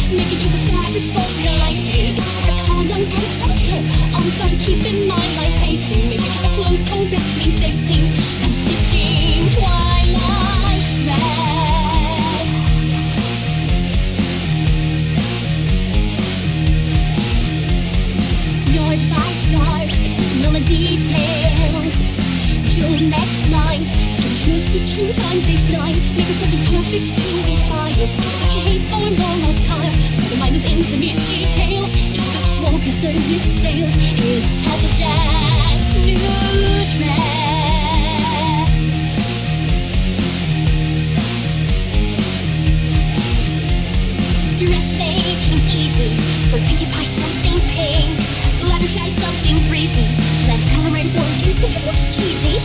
Making sure the fabric falls nicely. It's for a collar and socket. Always gotta keep in mind my pacing. Making sure the clothes correctly facing. I'm stitching Twilight's dress. Yard by yard, focusing on the details. Drill next line. Continuous stitching time saves time. Make her something perfect to inspire. But she hates for a long time. Never mind those intimate details. If the small concern is sales, it's Applejack's new dress. Dress making's easy. For Pinkie Pie something pink. Fluttershy something breezy. Blend color and form. Do you think it looks cheesy?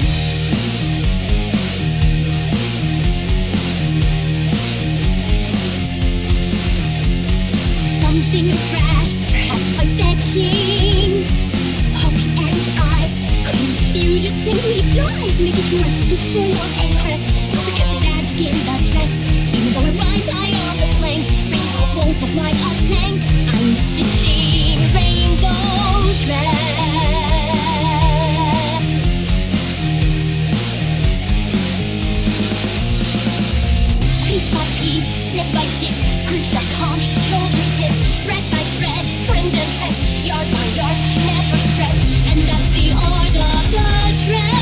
Something fresh, perhaps by fetching. Hook and eye, couldn't you just simply dive? Making sure it's full on and crest. Don't forget to magic in the dress. Even though it rides high on the flank, rainbow won't look like a tank. I'm stitching rainbow dress. Piece by piece, snip by snip, grip by conch, shoulder stiff, thread by thread, trimmed and pressed, yard by yard, never stressed, and that's the art of the dress.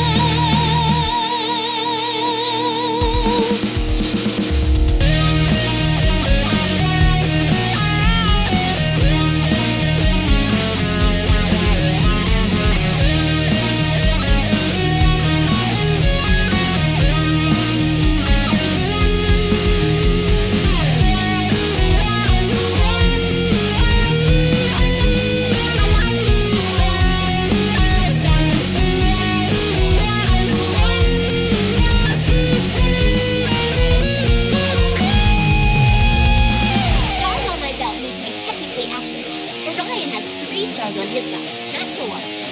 Stars on his belt, not 4.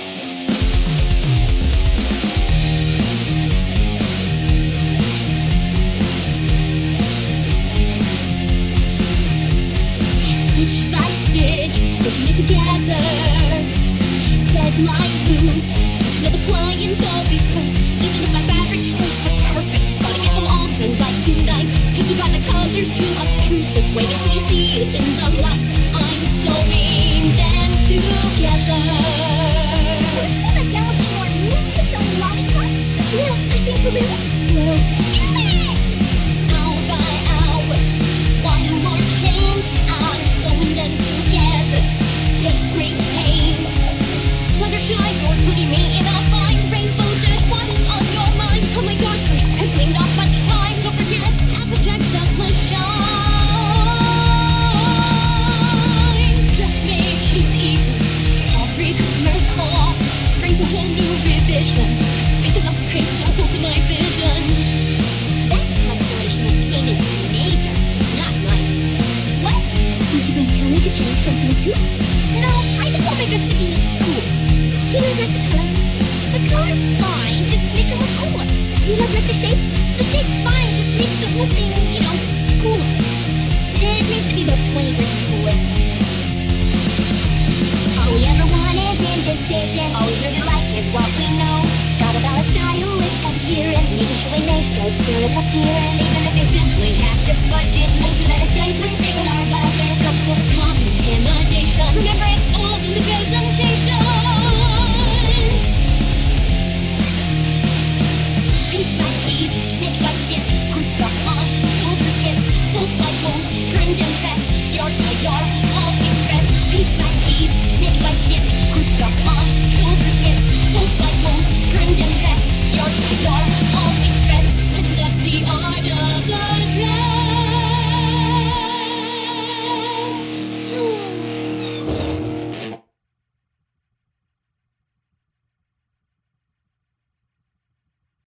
Stitch by stitch, stitching it together. Deadline looms, teaching of the clients always right. Even if my fabric choice was perfect, gotta get them all done by tonight. Picky by the colors, too obtrusive. Wait until you see it in the light. I'm sewing them together. Don't you think Adele would be more mean with the lollipops? Yeah, I think balloons will Do it! hour by hour. One more change, I'm sewing them together. Take great pains. Fluttershy, you're putting me in a bind. Rainbow Dash, what is on your mind? Oh my gosh, there's simply not much time. Don't forget, Applejack's belt must shine. Dressmaking's easy. Every customer's call brings a whole new revision. Just picking up the pace, no hold to my vision. That constellation is famous major, not minor. What? Would you tell me to change something too? No, I just want my dress to be cool. Do you not like the color? The color's fine, just make it look cooler. Do you not like the shape? The shape's fine, just make the whole thing, cooler. It needs to be about 20% cooler. All we ever want is indecision. All we really like is what we know. Got a balance style with adherence. Making sure we make a good appearance. Even if you simply have to budget, make sure that it stays within our budget. Got to go with contamination. Remember, it's all in the presentation. Piece by piece, snip by snip, group by arch, shoulder skip, bolt by bolt, trimmed and pressed, yard by yard, always stressed. Piece by